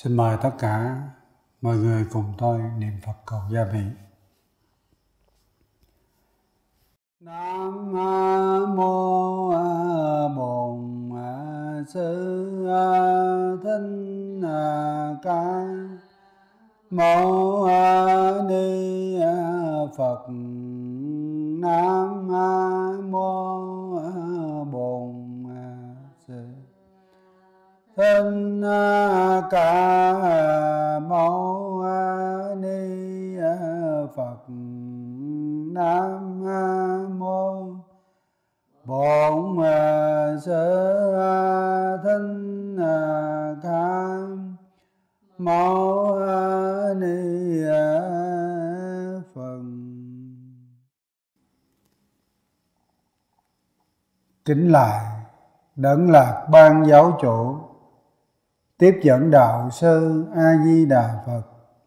Xin mời tất cả mọi người cùng tôi niệm Phật cầu gia vị. Nam mô Bổn Sư Thích Ca Mâu Ni Phật. Nam mô Bổn Sư Thích Ca Mâu Ni Phật. Nam mô Bổn Sư Thích Ca Mâu Ni Phật. Kính lại Đấng Lạc Ban Giáo Chủ, tiếp dẫn đạo sư A Di Đà Phật.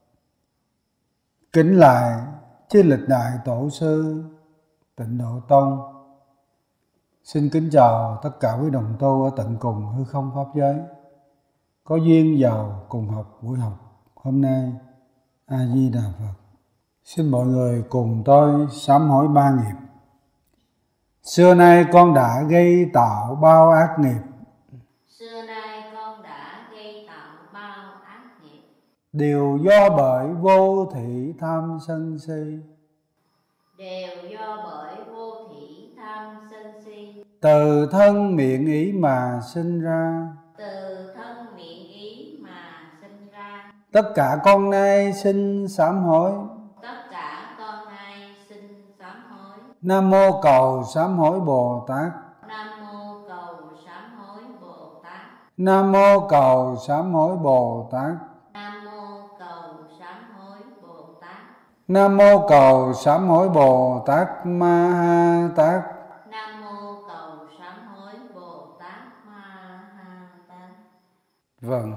Kính lại chư lịch đại tổ sư Tịnh Độ Tông. Xin kính chào tất cả quý đồng tu ở tận cùng hư không pháp giới có duyên vào cùng học buổi học hôm nay. A Di Đà Phật. Xin mọi người cùng tôi sám hối ba nghiệp. Xưa nay con đã gây tạo bao ác nghiệp. Xưa nay con đã gây tạo bao ác nghiệp. Đều do bởi vô thỉ tham sân si. Đều do bởi vô thỉ tham sân si. Từ thân miệng ý mà sinh ra. Từ thân miệng ý mà sinh ra. Tất cả con nay xin sám hối. Tất cả con nay xin sám hối. Nam mô cầu sám hối Bồ Tát. Nam mô cầu sám hối Bồ Tát. Nam mô cầu sám hối Bồ Tát. Nam mô cầu sám hối Bồ Tát. Nam mô cầu sám hối Bồ Tát Ma Ha Tát. Nam mô cầu sám hối Bồ Tát Ma Ha Tát. Vâng.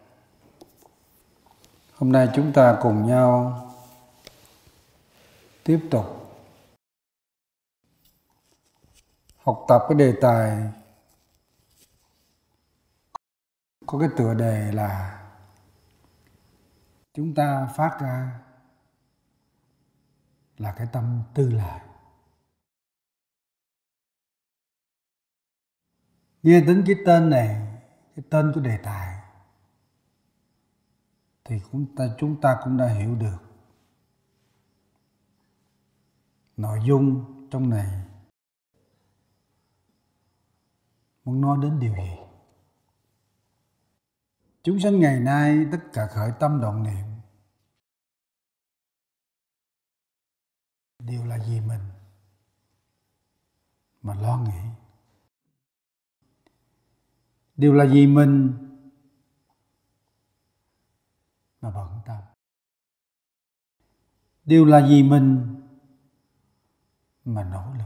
Hôm nay chúng ta cùng nhau tiếp tục học tập cái đề tài có cái tựa đề là chúng ta phát ra là cái tâm tư lợi. Nghe đến cái tên này, cái tên của đề tài thì chúng ta cũng đã hiểu được nội dung trong này muốn nói đến điều gì. Chúng sanh ngày nay tất cả khởi tâm động niệm đều là vì mình mà lo nghĩ, đều là vì mình mà bận tâm, đều là vì mình mà nỗ lực.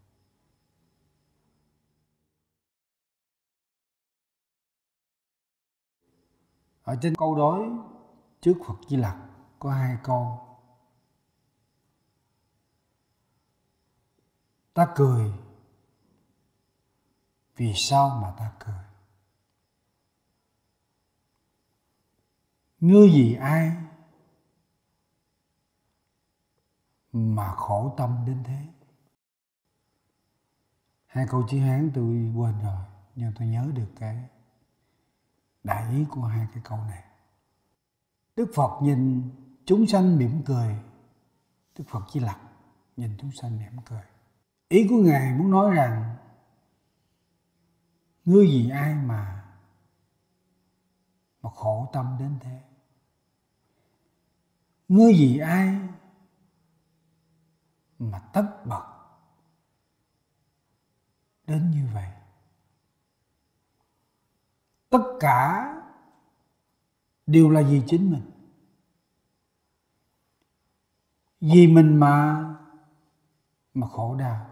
Ở trên câu đối trước Phật Di Lặc có hai câu. Ta cười, vì sao mà ta cười? Ngươi vì ai mà khổ tâm đến thế? Hai câu chữ Hán tôi quên rồi, nhưng tôi nhớ được cái đại ý của hai cái câu này. Đức Phật nhìn chúng sanh mỉm cười. Đức Phật Di Lặc nhìn chúng sanh mỉm cười. Ý của Ngài muốn nói rằng ngươi vì ai mà khổ tâm đến thế? Ngươi vì ai mà tất bật đến như vậy? Tất cả đều là vì chính mình. Vì mình mà khổ đau.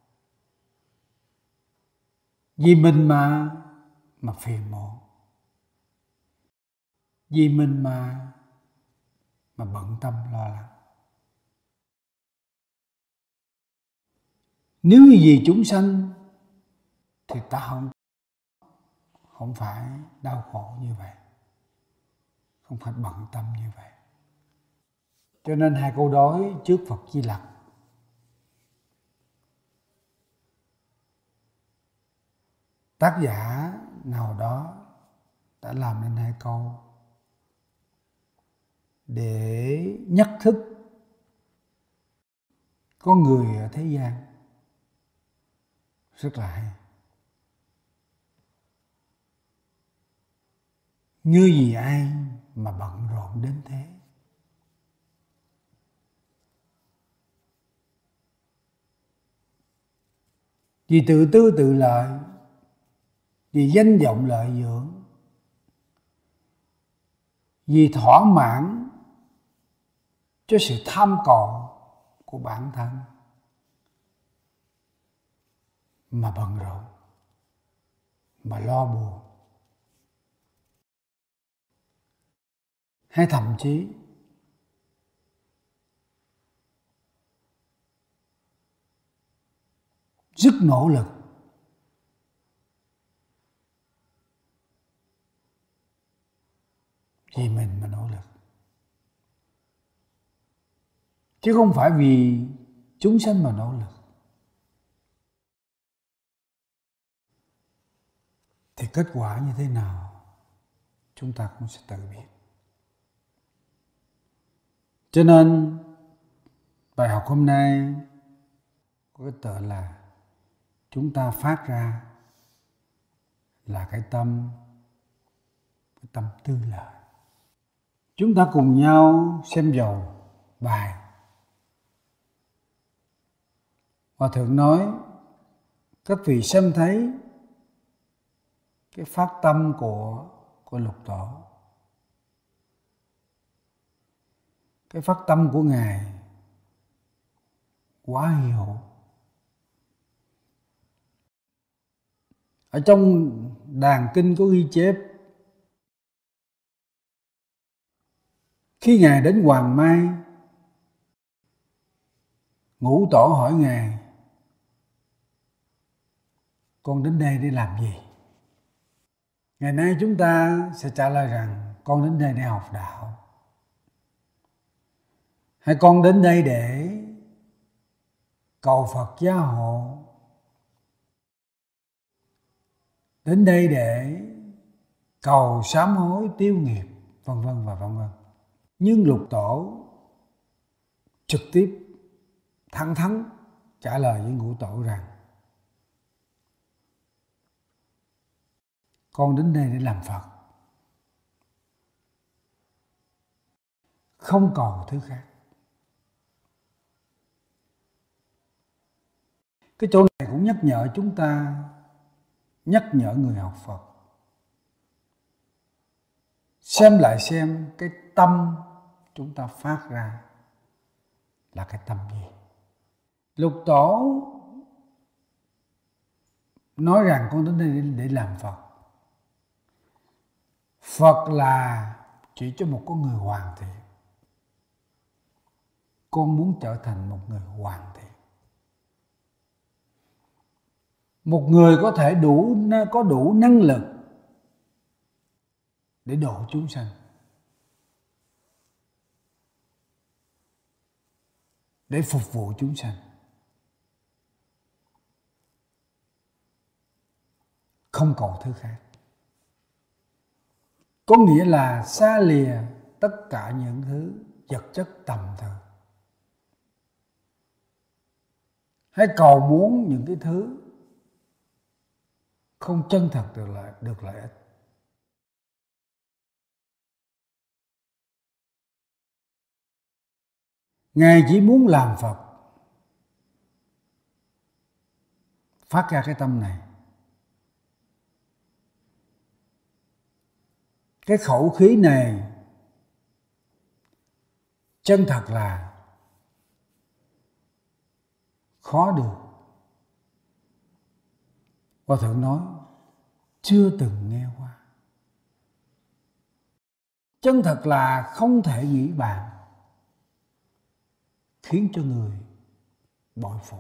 Vì mình mà phiền muộn. Vì mình mà bận tâm lo lắng. Nếu như vì chúng sanh thì ta không phải đau khổ như vậy. không phải bận tâm như vậy. Cho nên hai câu đối trước Phật Di Lặc tác giả nào đó đã làm nên hai câu để nhắc thức con người ở thế gian. Rất là hay. Như gì ai mà bận rộn đến thế. Vì tự tư tự lợi, vì danh vọng lợi dưỡng, vì thỏa mãn cho sự tham cầu của bản thân mà bận rộn, mà lo buồn. Hay thậm chí rất nỗ lực vì mình mà nỗ lực, chứ không phải vì chúng sanh mà nỗ lực. Thì kết quả như thế nào chúng ta cũng sẽ tự biết. Cho nên bài học hôm nay có cái tựa là chúng ta phát ra là cái tâm tư lợi. Chúng ta cùng nhau xem vào bài. Hòa thượng nói các vị xem thấy cái phát tâm của Lục Tổ, cái phát tâm của Ngài quá hy hữu. Ở trong đàn kinh có ghi chép, khi Ngài đến Hoàng Mai, Ngũ Tổ hỏi Ngài: con đến đây để làm gì? Ngày nay chúng ta sẽ trả lời rằng con đến đây để học đạo, hay con đến đây để cầu Phật gia hộ, đến đây để cầu sám hối tiêu nghiệp, vân vân và vân vân. Nhưng Lục Tổ trực tiếp thẳng thắn trả lời với Ngũ Tổ rằng con đến đây để làm Phật, không cầu thứ khác. Cái chỗ này cũng nhắc nhở chúng ta, nhắc nhở người học Phật xem lại xem cái tâm chúng ta phát ra là cái tâm gì. Lục Tổ nói rằng con đến đây để làm Phật. Phật là chỉ cho một con người hoàn thiện. Con muốn trở thành một người hoàn thiện, một người có thể có đủ năng lực để độ chúng sanh, để phục vụ chúng sanh, không cầu thứ khác. Có nghĩa là xa lìa tất cả những thứ vật chất tầm thường, hay cầu muốn những cái thứ không chân thật được lợi ích. Ngài chỉ muốn làm Phật, phát ra cái tâm này. Cái khẩu khí này chân thật là khó được. Hòa thượng nói chưa từng nghe qua. Chân thật là không thể nghĩ bàn, khiến cho người bội phục.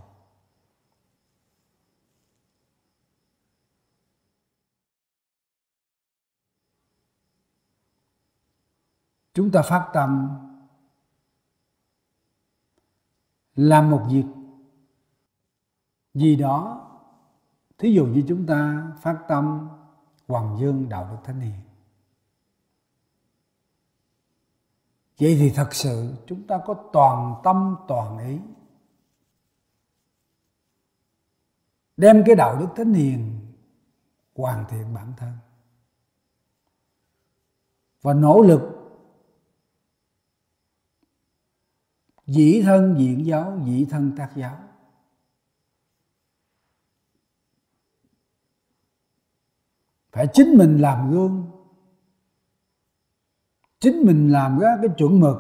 chúng ta phát tâm làm một việc gì đó, thí dụ như chúng ta phát tâm hoằng dương đạo đức thánh hiền, vậy thì thật sự chúng ta có toàn tâm toàn ý đem cái đạo đức thánh hiền hoàn thiện bản thân và nỗ lực dĩ thân diễn giáo, dĩ thân tác giáo. Phải chính mình làm gương, chính mình làm ra cái chuẩn mực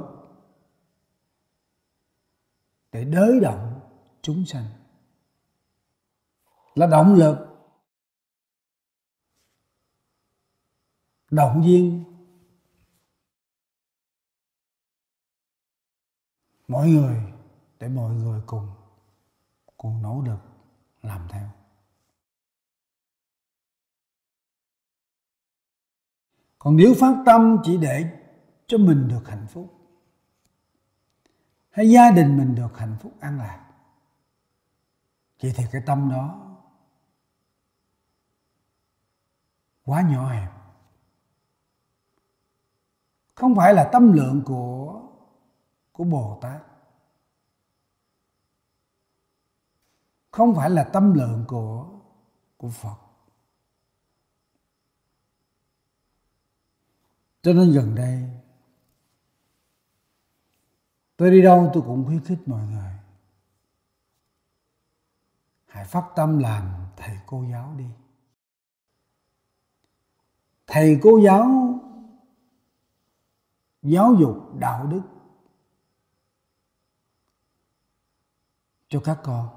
để đới động chúng sanh, là động lực, động viên mọi người để mọi người cùng nỗ lực làm theo. Còn nếu phát tâm chỉ để cho mình được hạnh phúc, hay gia đình mình được hạnh phúc an lạc, vậy thì cái tâm đó quá nhỏ hẹp, không phải là tâm lượng của Bồ Tát, không phải là tâm lượng của Phật. Cho nên gần đây tôi đi đâu tôi cũng khuyến khích mọi người hãy phát tâm làm thầy cô giáo đi. Thầy cô giáo giáo dục đạo đức cho các con.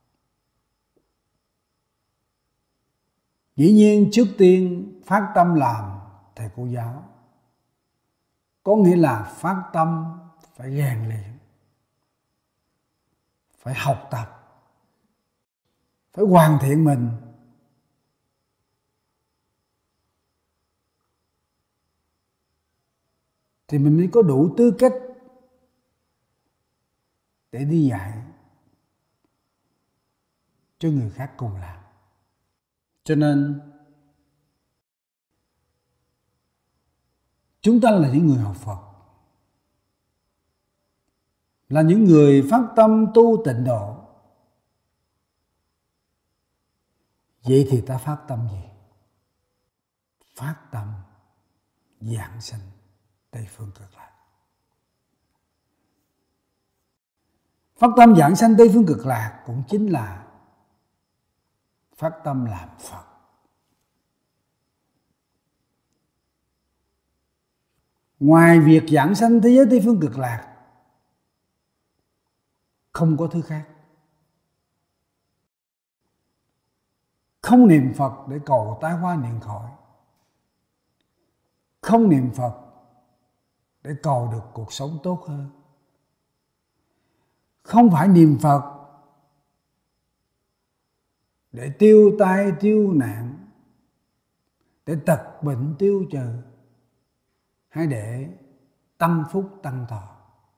Dĩ nhiên trước tiên phát tâm làm thầy cô giáo có nghĩa là phát tâm phải rèn luyện, phải học tập, phải hoàn thiện mình. Thì mình mới có đủ tư cách để đi dạy cho người khác cùng làm. Cho nên chúng ta là những người học Phật, là những người phát tâm tu tịnh độ. Vậy thì ta phát tâm gì? Phát tâm giảng sanh Tây Phương Cực Lạc. Phát tâm giảng sanh Tây Phương Cực Lạc cũng chính là phát tâm làm Phật. Ngoài việc giảng sanh thế giới Tây Phương Cực Lạc, không có thứ khác. Không niệm Phật để cầu tai hóa niệm khỏi, không niệm Phật để cầu được cuộc sống tốt hơn, không phải niệm Phật để tiêu tai tiêu nạn, để tật bệnh tiêu trừ, hay để tăng phúc tăng thọ.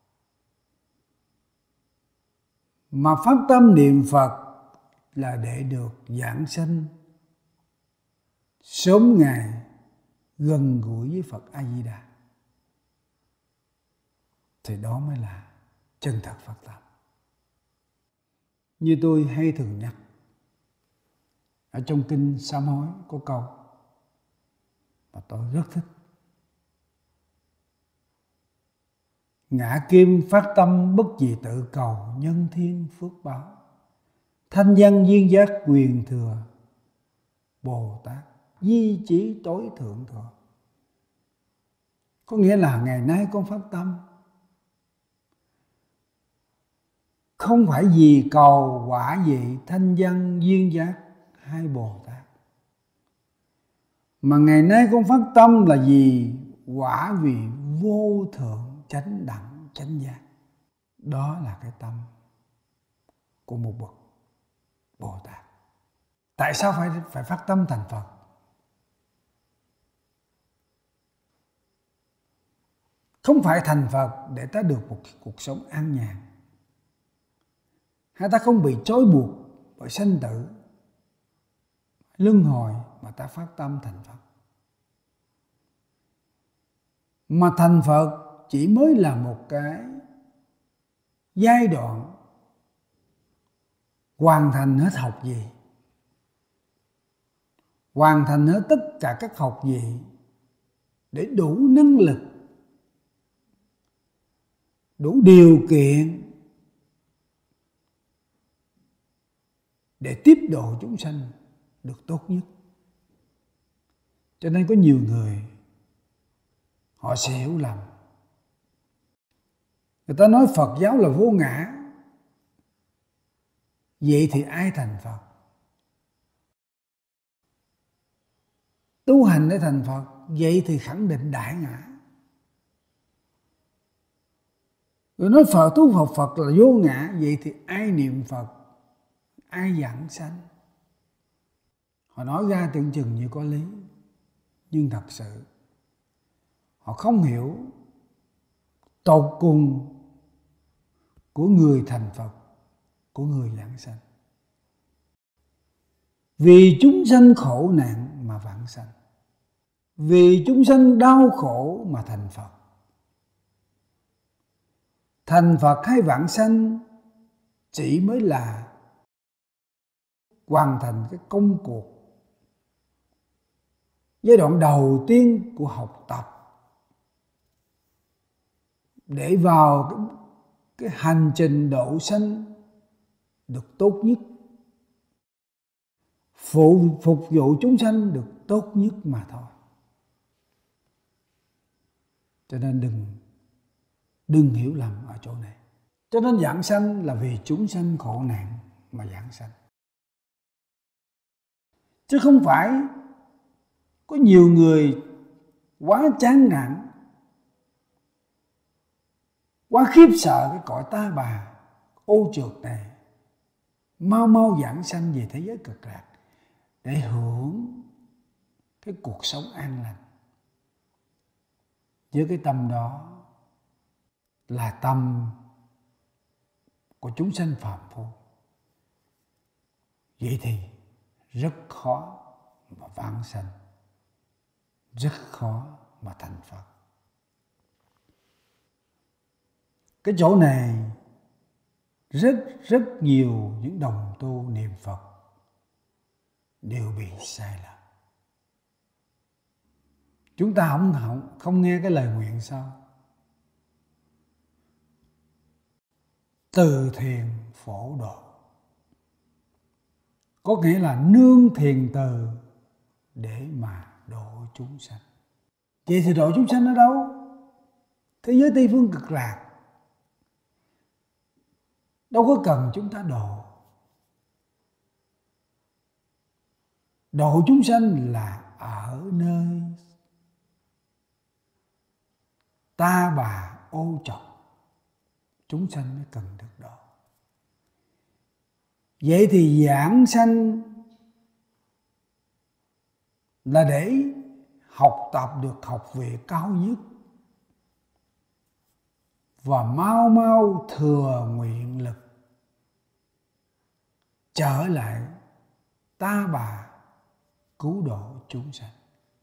Mà phát tâm niệm Phật là để được giảng sanh, sớm ngày gần gũi với Phật A Di Đà, thì đó mới là chân thật phát tâm. Như tôi hay thường nhắc, ở trong kinh Sám Hối có câu mà tôi rất thích: ngã kim phát tâm bất dị tự cầu, nhân thiên phước báo, thanh văn duyên giác quyền thừa, Bồ Tát di chỉ tối thượng thừa. Có nghĩa là ngày nay con phát tâm không phải vì cầu quả vị thanh văn duyên giác hay Bồ Tát, mà ngày nay con phát tâm là vì quả vị vô thượng chánh đẳng chánh giác. Đó là cái tâm của một bậc Bồ Tát. Tại sao phải phát tâm thành Phật? Không phải thành Phật để ta được một cuộc sống an nhàn, hay ta không bị trói buộc bởi sanh tử, luân hồi, mà ta phát tâm thành Phật. Mà thành Phật chỉ mới là một cái giai đoạn hoàn thành hết học gì, hoàn thành hết tất cả các học gì để đủ năng lực, đủ điều kiện để tiếp độ chúng sanh được tốt nhất. Cho nên có nhiều người họ sẽ hiểu lầm. Người ta nói Phật giáo là vô ngã. Vậy thì ai thành Phật? Tu hành để thành Phật, vậy thì khẳng định đại ngã. Rồi nói Phật tu học Phật là vô ngã, vậy thì ai niệm Phật, ai giảng sanh? Họ nói ra tưởng chừng như có lý, nhưng thật sự họ không hiểu tột cùng của người thành Phật, của người giảng sanh. Vì chúng sanh khổ nạn mà vãng sanh, vì chúng sanh đau khổ mà thành Phật. Thành Phật hay vãng sanh chỉ mới là hoàn thành cái công cuộc, giai đoạn đầu tiên của học tập để vào cái hành trình độ sanh được tốt nhất, phục vụ chúng sanh được tốt nhất mà thôi. Cho nên đừng hiểu lầm ở chỗ này. Cho nên giảng sanh là vì chúng sanh khổ nạn mà giảng sanh, chứ không phải có nhiều người quá chán nản, quá khiếp sợ cái cõi ta bà ô trượt này, mau giảng sanh về thế giới cực lạc để hưởng cái cuộc sống an lành. Với cái tâm đó là tâm của chúng sanh phàm phu, vậy thì rất khó mà vãng sanh, rất khó mà thành Phật. Cái chỗ này rất nhiều những đồng tu niệm Phật đều bị sai lầm. Chúng ta không nghe cái lời nguyện sao? Từ thiền phổ độ, có nghĩa là nương thiền từ để mà độ chúng sanh. Vậy thì độ chúng sanh ở đâu? Thế giới Tây Phương Cực Lạc đâu có cần chúng ta độ. Độ chúng sanh là ở nơi ta bà ô trọc, chúng sanh mới cần được độ. Vậy thì giảng sanh là để học tập được học vị cao nhất và mau thừa nguyện lực trở lại ta bà cứu độ chúng sanh.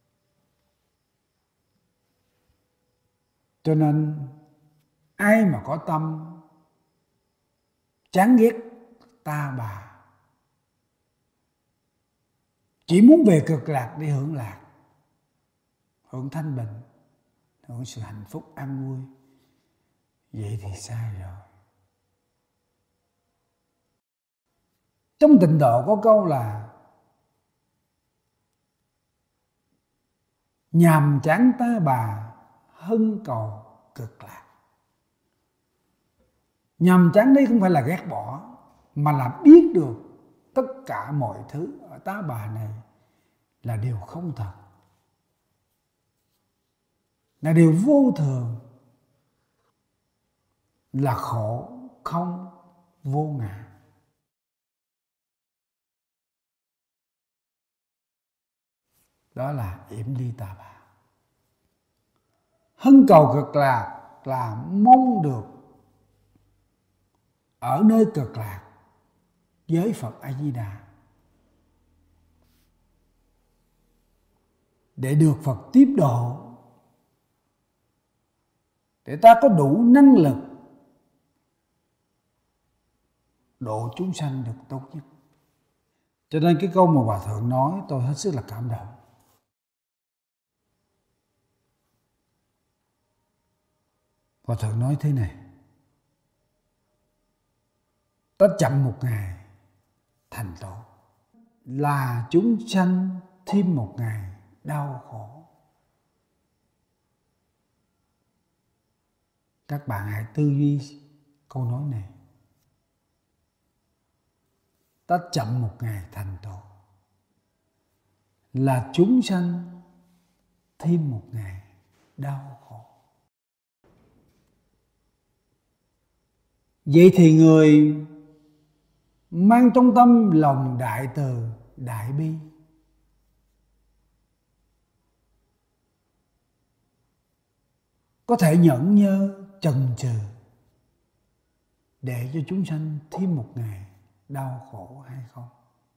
Cho nên ai mà có tâm chán ghét ta bà, chỉ muốn về cực lạc để hưởng lạc, hưởng thanh bình, hưởng sự hạnh phúc an vui, vậy thì sai rồi. Trong Tịnh Độ có câu là nhàm chán ta bà hân cầu cực lạc. Nhàm chán đây không phải là ghét bỏ, mà là biết được tất cả mọi thứ ở tá bà này là điều không thật, là điều vô thường, là khổ không vô ngã. Đó là yểm ly ta bà. Hân cầu cực lạc là mong được ở nơi cực lạc với Phật A Di Đà, để được Phật tiếp độ, để ta có đủ năng lực độ chúng sanh được tốt nhất. Cho nên cái câu mà Hòa Thượng nói tôi hết sức là cảm động. Hòa Thượng nói thế này: ta chậm một ngày thành tổ, là chúng sanh thêm một ngày đau khổ. Các bạn hãy tư duy câu nói này. Ta chậm một ngày thành tổ, là chúng sanh thêm một ngày đau khổ. Vậy thì người mang trong tâm lòng đại từ, đại bi, có thể nhẫn nhơ chần chừ để cho chúng sanh thêm một ngày đau khổ hay không?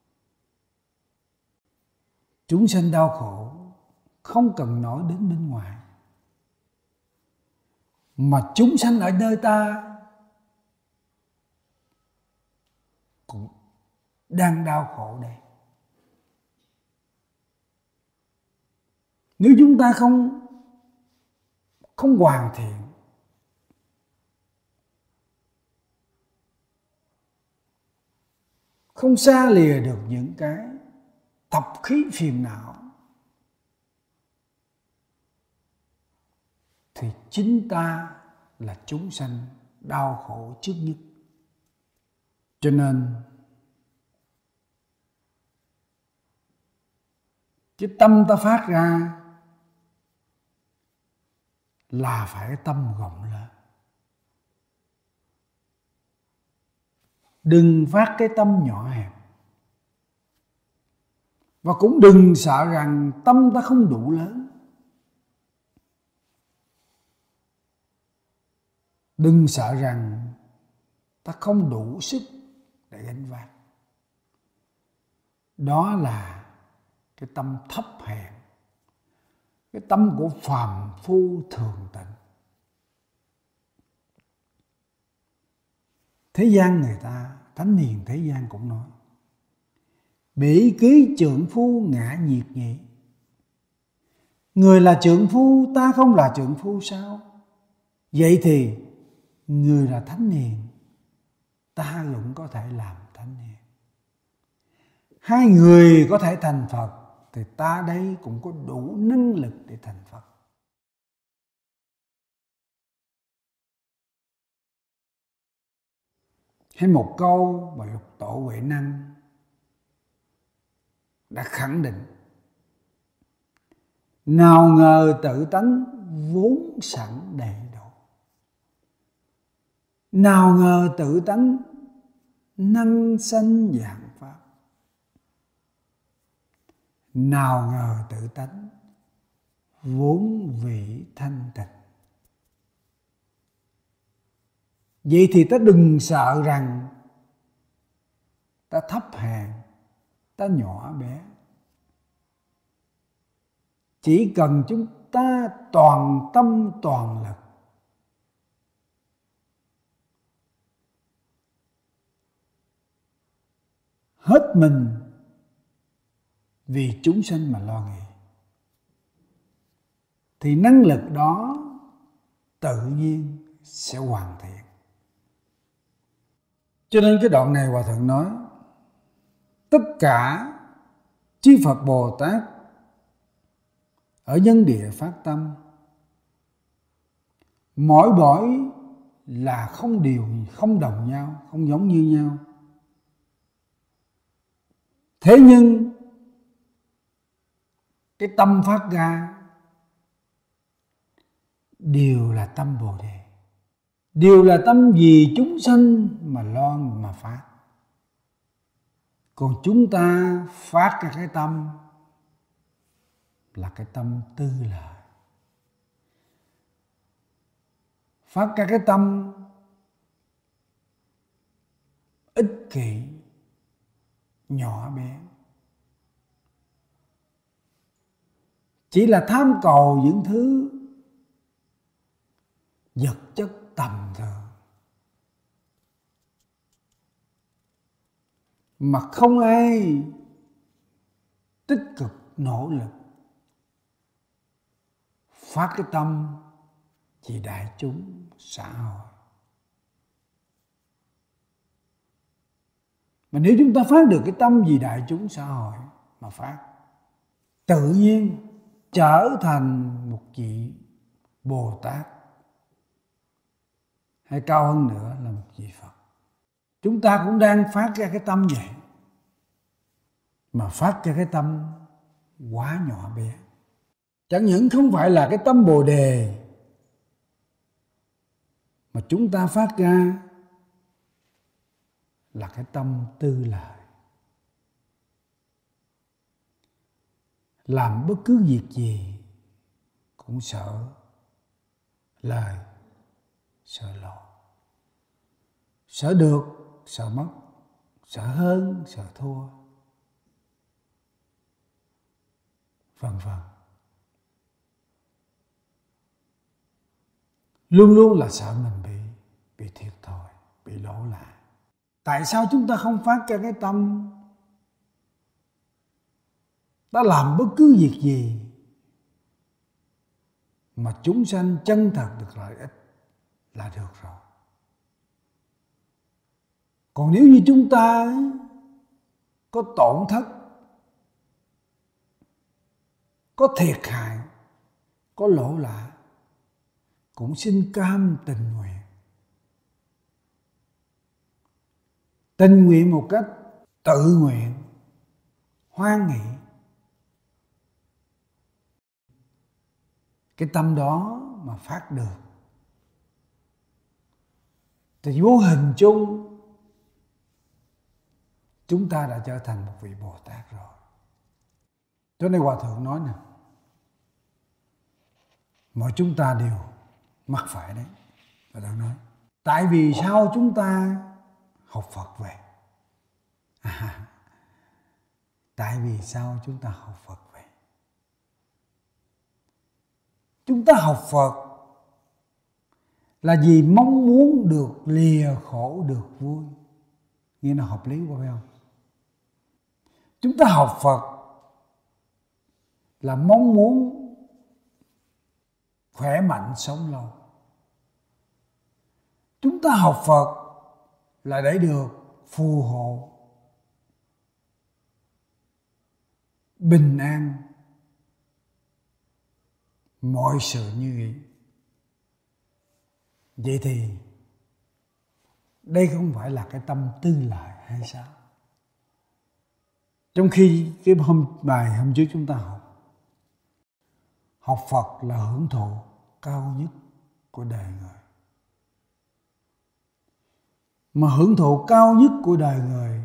Chúng sanh đau khổ không cần nói đến bên ngoài, mà chúng sanh ở nơi ta cũng đang đau khổ đây. Nếu chúng ta không hoàn thiện, không xa lìa được những cái tập khí phiền não, thì chính ta là chúng sanh đau khổ trước nhất. Cho nên cái tâm ta phát ra là phải tâm rộng lớn. Đừng phát cái tâm nhỏ hẹp. Và cũng đừng sợ rằng tâm ta không đủ lớn. Đừng sợ rằng ta không đủ sức để gánh vác. Đó là cái tâm thấp hèn, cái tâm của phàm phu thường tịnh. Thế gian người ta, thánh hiền thế gian cũng nói: bỉ ký trượng phu ngã nhiệt nhị. Người là trượng phu, ta không là trượng phu sao? Vậy thì người là thánh hiền, ta cũng có thể làm thánh hiền. Hai người có thể thành Phật, thì ta đây cũng có đủ năng lực để thành Phật. Hay một câu mà Lục Tổ Huệ Năng đã khẳng định: nào ngờ tự tánh vốn sẵn đầy đủ, nào ngờ tự tánh năng sanh vạn pháp, nào ngờ tự tánh vốn vị thanh tịnh. Vậy thì ta đừng sợ rằng ta thấp hèn, ta nhỏ bé. Chỉ cần chúng ta toàn tâm toàn lực, hết mình vì chúng sanh mà lo nghĩ, thì năng lực đó tự nhiên sẽ hoàn thiện. Cho nên cái đoạn này Hòa Thượng nói: tất cả chư Phật Bồ Tát ở nhân địa phát tâm, mỗi là không đồng nhau, không giống như nhau. Thế nhưng cái tâm phát ra đều là tâm Bồ Đề, đều là tâm vì chúng sanh mà lo mà phát. Còn chúng ta phát ra cái tâm là cái tâm tư lợi, phát ra cái tâm ích kỷ, nhỏ bé, chỉ là tham cầu những thứ vật chất tầm thường, mà không ai tích cực nỗ lực phát cái tâm vì đại chúng xã hội. Mà nếu chúng ta phát được cái tâm vì đại chúng xã hội mà phát, tự nhiên trở thành một vị Bồ Tát, hay cao hơn nữa là một vị Phật. Chúng ta cũng đang phát ra cái tâm vậy, mà phát ra cái tâm quá nhỏ bé. Chẳng những không phải là cái tâm Bồ Đề, mà chúng ta phát ra là cái tâm tư lợi. Làm bất cứ việc gì cũng sợ lời, sợ lộ, sợ được, sợ mất, sợ hơn, sợ thua, vân vân. Luôn luôn là sợ mình bị thiệt thòi, bị lỗ lại. Tại sao chúng ta không phát ra cái tâm đã làm bất cứ việc gì mà chúng sanh chân thật được lợi ích là được rồi. Còn nếu như chúng ta có tổn thất, có thiệt hại, có lỗ lã, cũng xin cam tình nguyện. Tình nguyện một cách tự nguyện, hoan nghị. Cái tâm đó mà phát được thì vô hình chung chúng ta đã trở thành một vị Bồ Tát rồi. Cho nên Hòa Thượng nói nè, mọi chúng ta đều mắc phải đấy. Hòa Thượng nói, tại vì sao chúng ta học Phật về? Tại vì sao chúng ta học Phật về? Chúng ta học Phật là vì mong muốn được lìa khổ được vui. Nghe nó hợp lý quá phải không? Chúng ta học Phật là mong muốn khỏe mạnh sống lâu. Chúng ta học Phật là để được phù hộ, bình an, mọi sự như ý. Vậy thì đây không phải là cái tâm tư lợi hay sao? Trong khi cái bài hôm trước chúng ta học Phật là hưởng thụ cao nhất của đời người. Mà hưởng thụ cao nhất của đời người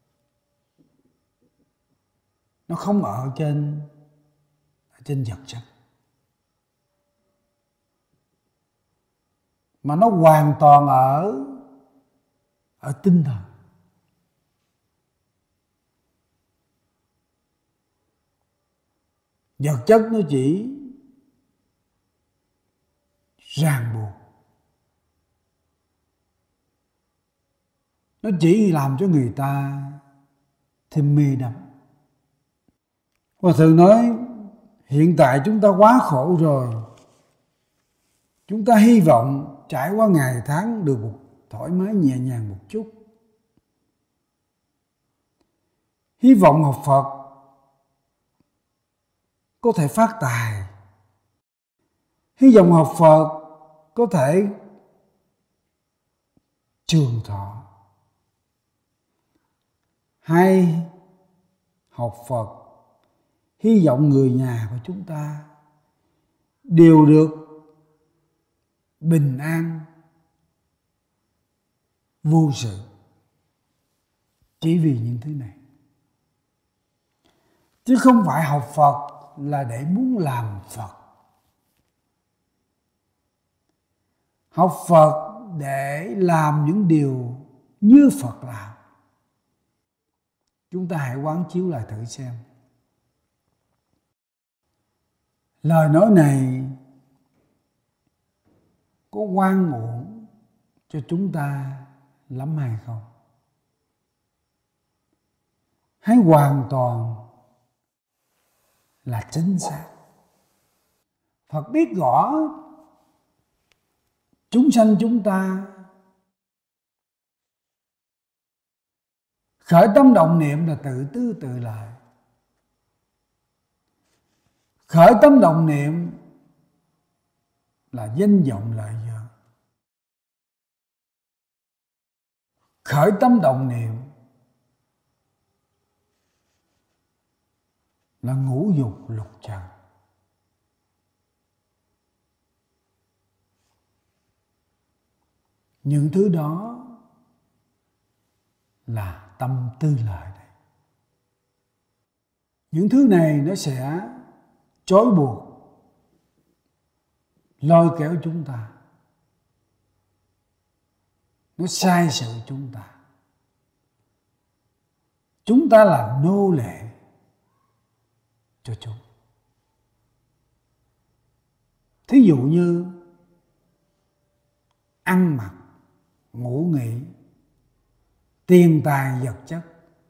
nó không ở trên vật chất, mà nó hoàn toàn ở tinh thần. Vật chất nó chỉ ràng buộc, nó chỉ làm cho người ta thêm mê đắm. Hòa Thượng nói hiện tại chúng ta quá khổ rồi, chúng ta hy vọng trải qua ngày tháng được một thoải mái nhẹ nhàng một chút. Hy vọng học Phật có thể phát tài. Hy vọng học Phật có thể trường thọ. Hay học Phật hy vọng người nhà của chúng ta đều được bình an, vô sự. Chỉ vì những thứ này. Chứ không phải học Phật là để muốn làm Phật. học Phật để làm những điều như Phật làm. Chúng ta hãy quán chiếu lại thử xem. Lời nói này có oan uổng cho chúng ta lắm hay không? Hay hoàn toàn là chính xác? Phật biết rõ chúng sanh chúng ta khởi tâm động niệm là tự tư tự lợi. Khởi tâm động niệm là danh vọng lợi dưỡng. Khởi tâm động niệm là ngũ dục lục trần. Những thứ đó là tâm tư lợi này. Những thứ này nó sẽ trói buộc, lôi kéo chúng ta, nó sai sự chúng ta. Chúng ta là nô lệ cho chúng. Thí dụ như ăn mặc, ngủ nghỉ, tiền tài vật chất,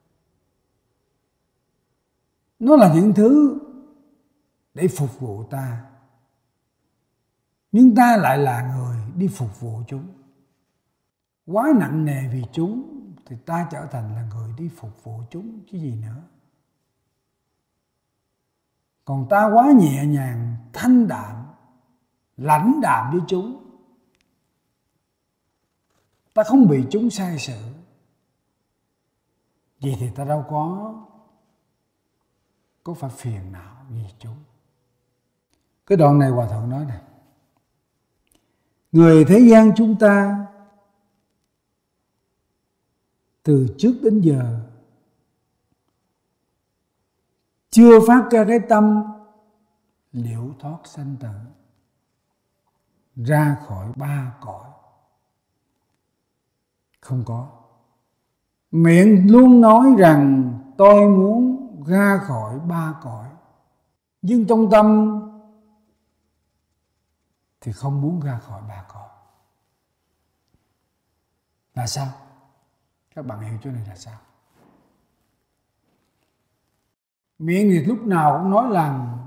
nó là những thứ để phục vụ ta, nhưng ta lại là người đi phục vụ chúng. Quá nặng nề vì chúng thì ta trở thành là người đi phục vụ chúng chứ gì nữa. Còn ta quá nhẹ nhàng, thanh đạm, lãnh đạm với chúng, ta không bị chúng sai sự, vậy thì ta đâu có phải phiền não vì chúng. Cái đoạn này Hòa Thượng nói này: người thế gian chúng ta từ trước đến giờ chưa phát ra cái tâm liễu thoát sanh tử, ra khỏi ba cõi. Không có. Miệng luôn nói rằng tôi muốn ra khỏi ba cõi, nhưng trong tâm thì không muốn ra khỏi ba cõi. Là sao? Các bạn hiểu chỗ này là sao? Miệng thì lúc nào cũng nói rằng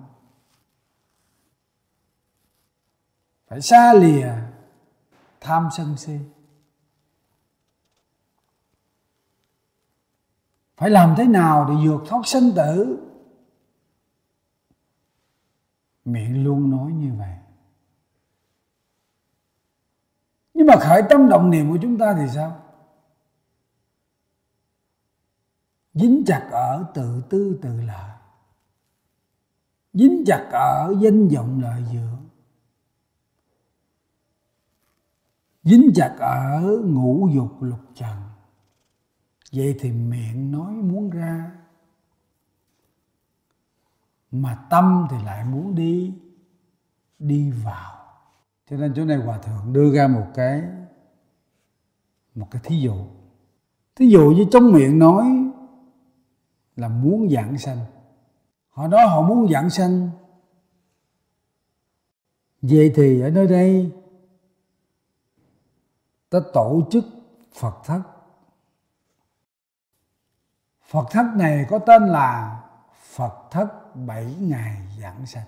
phải xa lìa tham sân si, phải làm thế nào để vượt thoát sanh tử. Miệng luôn nói như vậy. Nhưng mà khởi tâm động niệm của chúng ta thì sao? Dính chặt ở tự tư tự lợi, dính chặt ở danh vọng lợi dưỡng, dính chặt ở ngũ dục lục trần. Vậy thì miệng nói muốn ra, mà tâm thì lại muốn đi vào. Cho nên chỗ này Hòa Thượng đưa ra một cái thí dụ. Thí dụ như trong miệng nói là muốn vãng sanh, họ nói họ muốn vãng sanh, vậy thì ở nơi đây ta tổ chức Phật thất. Phật thất này có tên là Phật thất 7 ngày vãng sanh.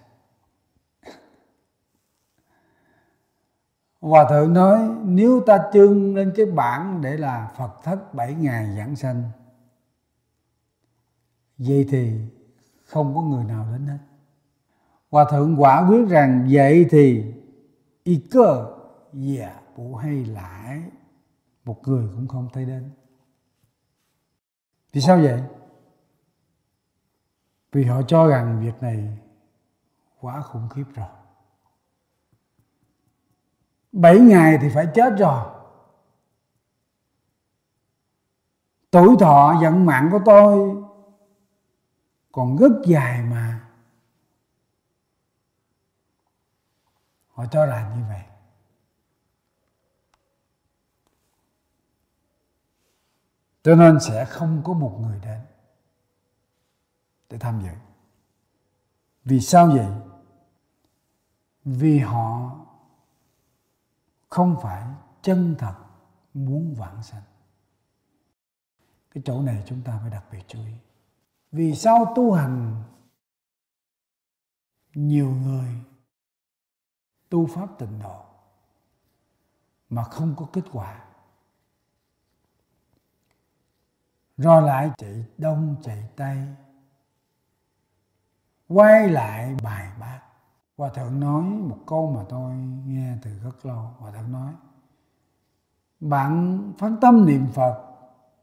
Hòa Thượng nói nếu ta trưng lên cái bảng để là Phật thất 7 ngày vãng sanh, vậy thì không có người nào đến hết. Hòa Thượng quả quyết rằng vậy thì y cơ dạ bộ hay lại một người cũng không thấy đến. Vì sao vậy? Vì họ cho rằng việc này quá khủng khiếp rồi. 7 ngày thì phải chết rồi. Tuổi thọ vận mạng của tôi còn rất dài mà. Họ cho rằng như vậy. Cho nên sẽ không có một người đến để tham dự. Vì sao vậy? Vì họ không phải chân thật muốn vãng sanh. Cái chỗ này chúng ta phải đặc biệt chú ý. Vì sao tu hành nhiều người tu pháp tịnh độ mà không có kết quả, rồi lại chạy đông chạy tây, quay lại bài bác. Hòa thượng nói một câu mà tôi nghe từ rất lâu. Hòa thượng nói: bạn phát tâm niệm Phật,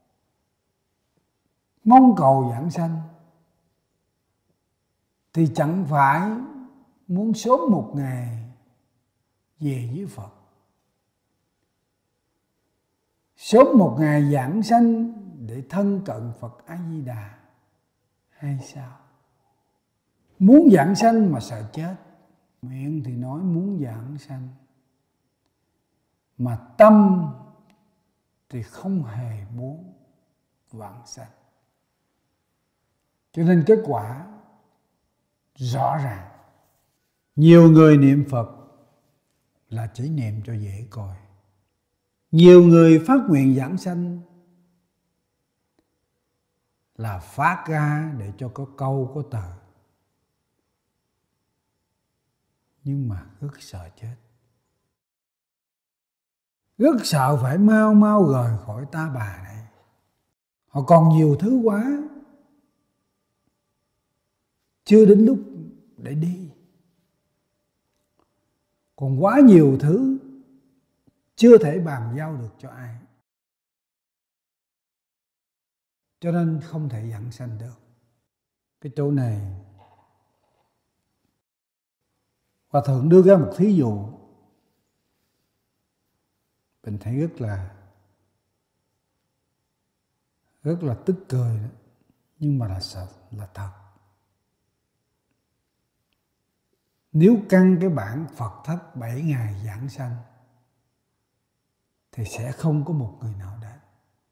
mong cầu vãng sanh, thì chẳng phải muốn sớm một ngày về với Phật, sớm một ngày vãng sanh để thân cận Phật A Di Đà hay sao? Muốn vãng sanh mà sợ chết, miệng thì nói muốn vãng sanh, mà tâm thì không hề muốn vãng sanh. Cho nên kết quả rõ ràng. Nhiều người niệm Phật là chỉ niệm cho dễ coi. Nhiều người phát nguyện vãng sanh là phát ra để cho có câu có tờ, nhưng mà rất sợ chết, rất sợ phải mau mau rời khỏi ta bà này. Họ còn nhiều thứ quá, chưa đến lúc để đi. Còn quá nhiều thứ chưa thể bàn giao được cho ai, cho nên không thể vãng sanh được. Cái chỗ này Hòa thượng đưa ra một thí dụ, mình thấy rất là tức cười đó. Nhưng mà là thật. Nếu căn cái bản Phật thất 7 ngày vãng sanh thì sẽ không có một người nào đến.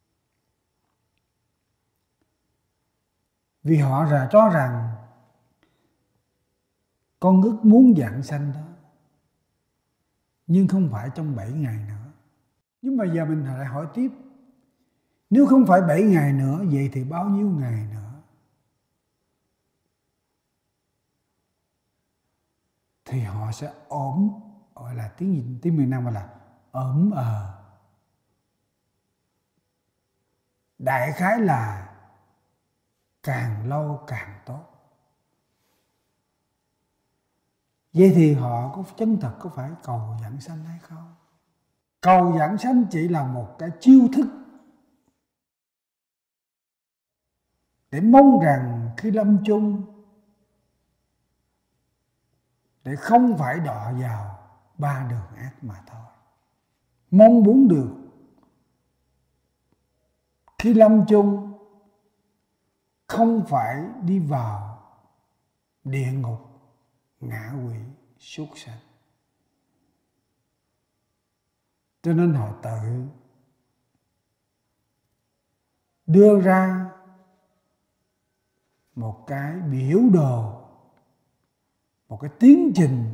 Vì họ cho rằng con ước muốn vãng sanh đó, nhưng không phải trong 7 ngày nữa. Nhưng mà giờ mình lại hỏi tiếp, nếu không phải 7 ngày nữa, vậy thì bao nhiêu ngày nữa? Thì họ sẽ gọi là tiếng miền Nam gọi là ỡm đại khái là càng lâu càng tốt. Vậy thì họ có chân thật có phải cầu vãng sanh hay không? Cầu vãng sanh chỉ là một cái chiêu thức để mong rằng khi lâm chung để không phải đọa vào 3 đường ác mà thôi. Mong muốn được khi lâm chung không phải đi vào địa ngục, ngạ quỷ, súc sanh. Cho nên họ tự đưa ra một cái biểu đồ, một cái tiến trình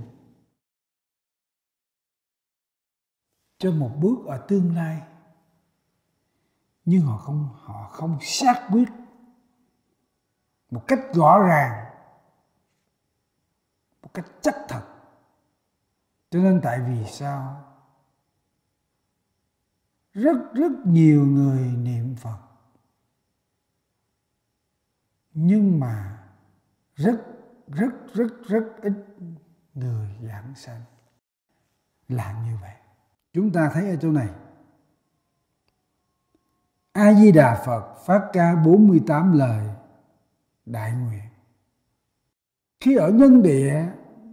cho một bước ở tương lai, nhưng họ không xác quyết một cách rõ ràng, một cách chắc thật. Cho nên tại vì sao rất nhiều người niệm Phật, nhưng mà rất ít người vãng sanh là như vậy. Chúng ta thấy ở chỗ này, A Di Đà Phật phát ra 48 lời đại nguyện. Khi ở nhân địa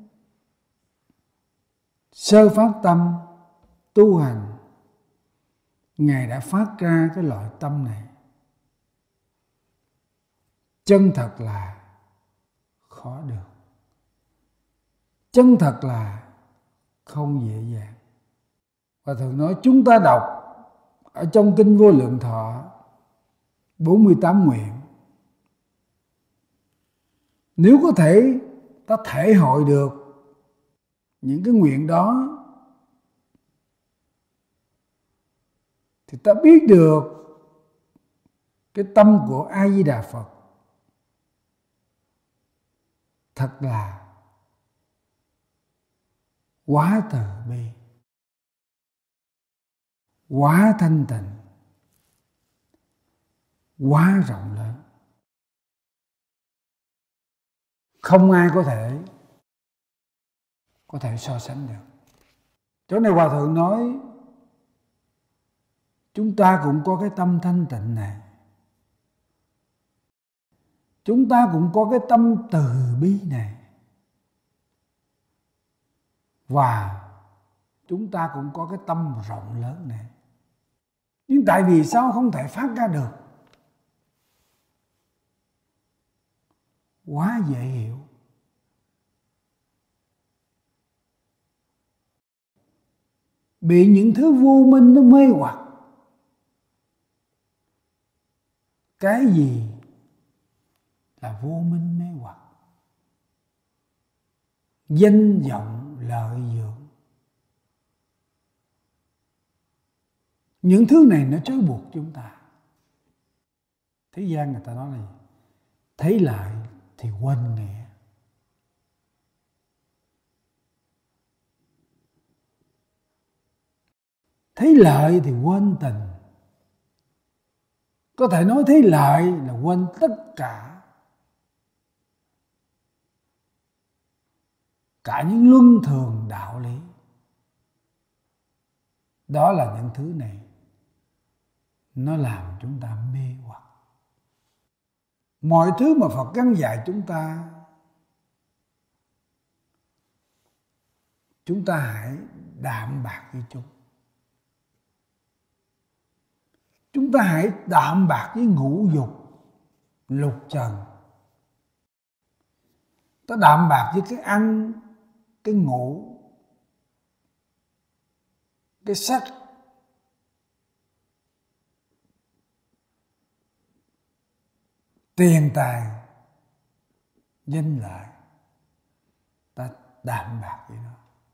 sơ phát tâm tu hành, Ngài đã phát ra cái loại tâm này. Chân thật là khó được, chân thật là không dễ dàng. Và thường nói chúng ta đọc ở trong Kinh Vô Lượng Thọ, 48 nguyện. Nếu có thể ta thể hội được những cái nguyện đó thì ta biết được cái tâm của A Di Đà Phật thật là quá từ bi, quá thanh tịnh, quá rộng lớn. Không ai có thể so sánh được. Chỗ này Hòa Thượng nói chúng ta cũng có cái tâm thanh tịnh này, chúng ta cũng có cái tâm từ bi này, và chúng ta cũng có cái tâm rộng lớn này. Nhưng tại vì sao không thể phát ra được? Quá dễ hiểu. Bị những thứ vô minh nó mê hoặc. Cái gì là vô minh mê hoặc? Danh vọng lợi dưỡng. Những thứ này nó trói buộc chúng ta. Thế gian người ta nói là gì? Thấy lại thì quên nghĩa. Thấy lợi thì quên tình. Có thể nói thấy lợi là quên tất cả. Cả những luân thường đạo lý. Đó là những thứ này nó làm chúng ta mê hoặc. Mọi thứ mà Phật căn dạy chúng ta hãy đạm bạc với chúng. Chúng ta hãy đạm bạc với ngũ dục, lục trần. Ta đạm bạc với cái ăn, cái ngủ, cái sắc, tiền tài, danh lợi. Ta đạm bạc với nó.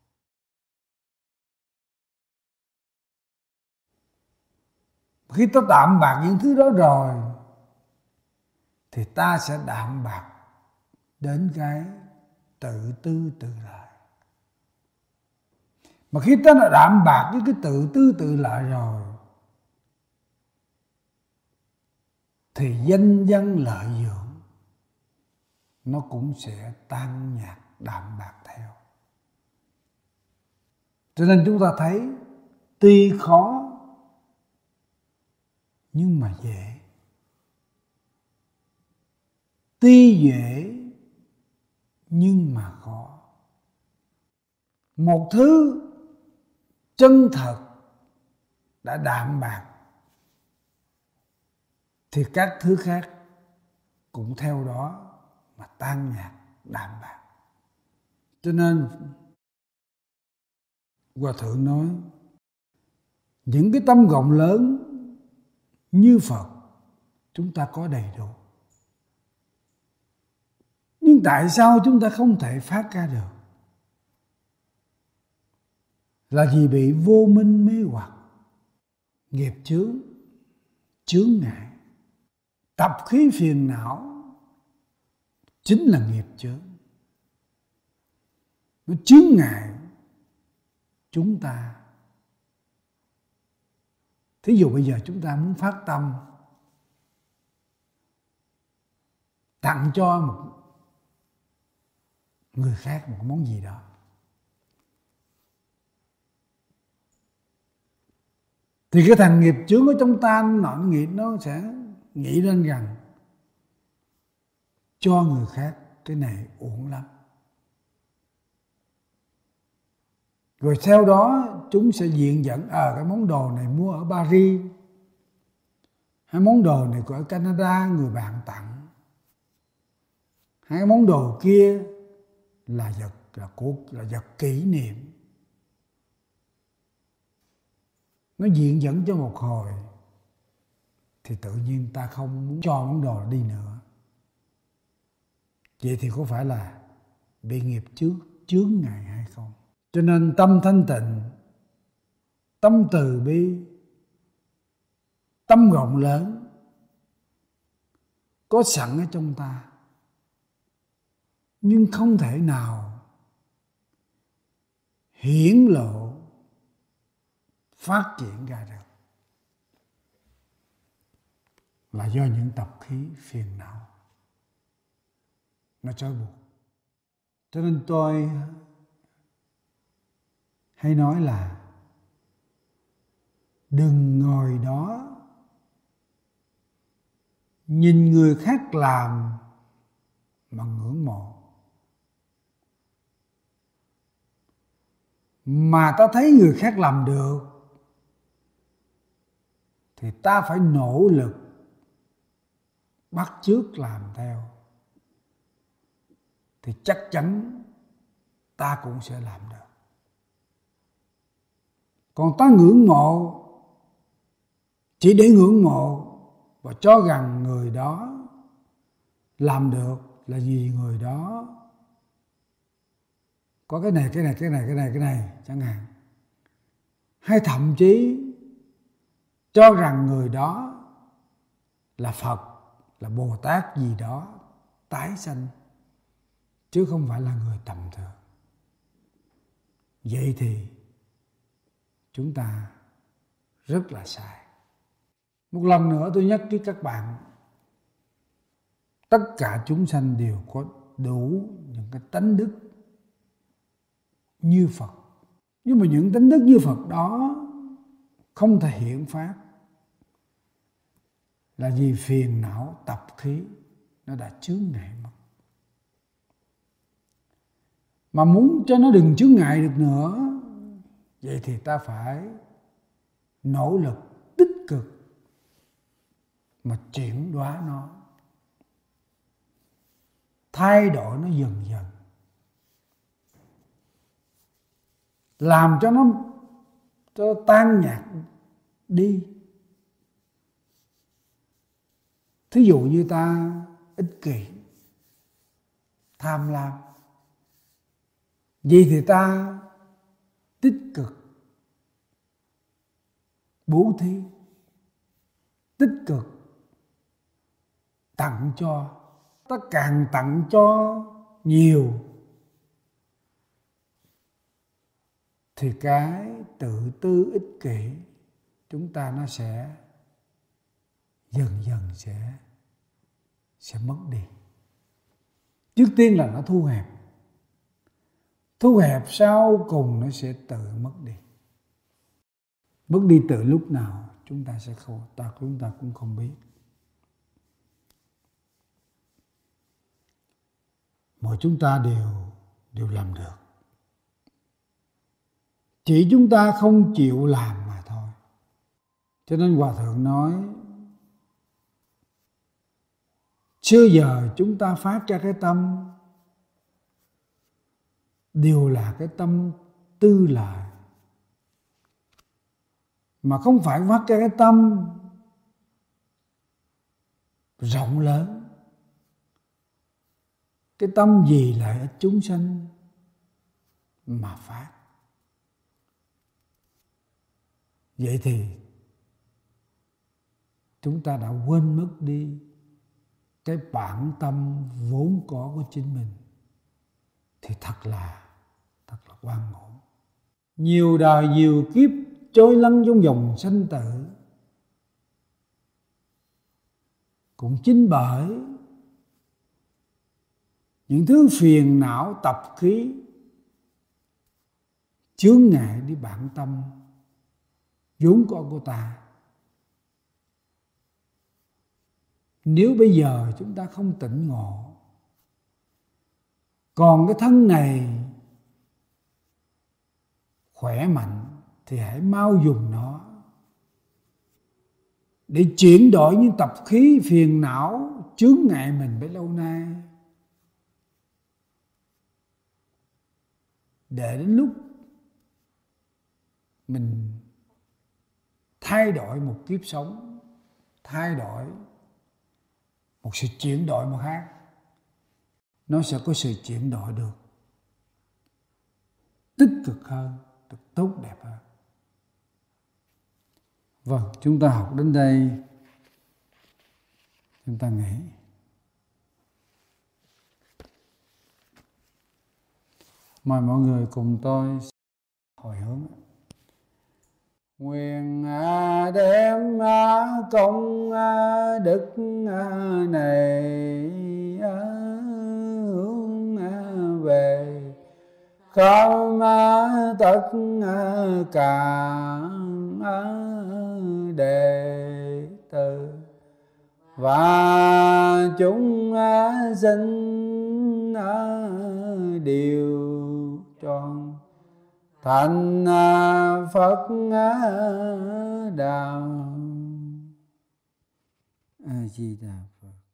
Khi ta đạm bạc những thứ đó rồi thì ta sẽ đạm bạc đến cái tự tư tự lợi. Mà khi ta đã đạm bạc với cái tự tư tự lợi rồi thì danh văn lợi dưỡng nó cũng sẽ tan nhạt đạm bạc theo. Cho nên chúng ta thấy tuy khó nhưng mà dễ. Tuy dễ nhưng mà khó. Một thứ chân thật đã đạm bạc thì các thứ khác cũng theo đó mà tan nhạt đạm bạc. Cho nên Hòa Thượng nói những cái tâm rộng lớn như Phật chúng ta có đầy đủ. Nhưng tại sao chúng ta không thể phát ra được? Là vì bị vô minh mê hoặc, nghiệp chướng, chướng ngại. Tập khí phiền não chính là nghiệp chướng. Nó chướng ngại chúng ta. Thí dụ bây giờ chúng ta muốn phát tâm tặng cho một người khác một món gì đó, thì cái thằng nghiệp chướng ở trong ta nó sẽ nghĩ lên rằng cho người khác cái này uổng lắm. Rồi sau đó chúng sẽ diện dẫn cái món đồ này mua ở Paris, hay món đồ này của ở Canada người bạn tặng, hay món đồ kia là vật kỷ niệm. Nó diện dẫn cho một hồi thì tự nhiên ta không muốn cho món đồ đi nữa. Vậy thì có phải là bị nghiệp trước chướng ngại hay không? Cho nên tâm thanh tịnh, tâm từ bi, tâm rộng lớn có sẵn ở trong ta, nhưng không thể nào hiển lộ phát triển ra được, là do những tập khí phiền não nó trói buộc. Cho nên tôi hay nói là đừng ngồi đó nhìn người khác làm mà ngưỡng mộ, mà ta thấy người khác làm được thì ta phải nỗ lực bắt chước làm theo, thì chắc chắn ta cũng sẽ làm được. Còn ta ngưỡng mộ chỉ để ngưỡng mộ và cho rằng người đó làm được là vì người đó có cái này chẳng hạn, hay thậm chí cho rằng người đó là Phật, là Bồ Tát gì đó tái sanh, chứ không phải là người tầm thường. Vậy thì chúng ta rất là sai. Một lần nữa tôi nhắc với các bạn, tất cả chúng sanh đều có đủ những cái tánh đức như Phật. Nhưng mà những tánh đức như Phật đó không thể hiện phát, là vì phiền não tập khí nó đã chướng ngại mất. Mà muốn cho nó đừng chướng ngại được nữa, vậy thì ta phải nỗ lực tích cực mà chuyển hóa nó, thay đổi nó dần dần, làm cho nó tan nhạt đi. Thí dụ như ta ích kỷ, tham lam, vậy thì ta tích cực bố thí, tích cực tặng cho. Ta càng tặng cho nhiều thì cái tự tư ích kỷ chúng ta nó sẽ dần dần sẽ mất đi. Trước tiên là nó thu hẹp, sau cùng nó sẽ tự mất đi. Mất đi từ lúc nào chúng ta cũng không biết. Mọi chúng ta đều làm được, chỉ chúng ta không chịu làm mà thôi. Cho nên Hòa Thượng nói, xưa giờ chúng ta phát ra cái tâm đều là cái tâm tư lợi, mà không phải phát ra cái tâm rộng lớn, cái tâm gì lợi ích chúng sanh mà phát. Vậy thì chúng ta đã quên mất đi cái bản tâm vốn có của chính mình, thì thật là oan uổng. Nhiều đời nhiều kiếp trôi lăn trong dòng sanh tử, cũng chính bởi những thứ phiền não tập khí chướng ngại đi bản tâm vốn có của ta. Nếu bây giờ chúng ta không tỉnh ngộ, còn cái thân này khỏe mạnh, thì hãy mau dùng nó để chuyển đổi những tập khí phiền não chướng ngại mình bấy lâu nay, để đến lúc mình thay đổi một kiếp sống thay đổi, một sự chuyển đổi một khác, nó sẽ có sự chuyển đổi được tích cực hơn, được tốt đẹp hơn. Vâng, chúng ta học đến đây, chúng ta nghỉ. Mời mọi người cùng tôi hồi hướng. Nguyện đem công đức này hướng về khắp tất cả đệ tử và chúng sinh đều tròn thành Phật đạo. A Di Đà Phật.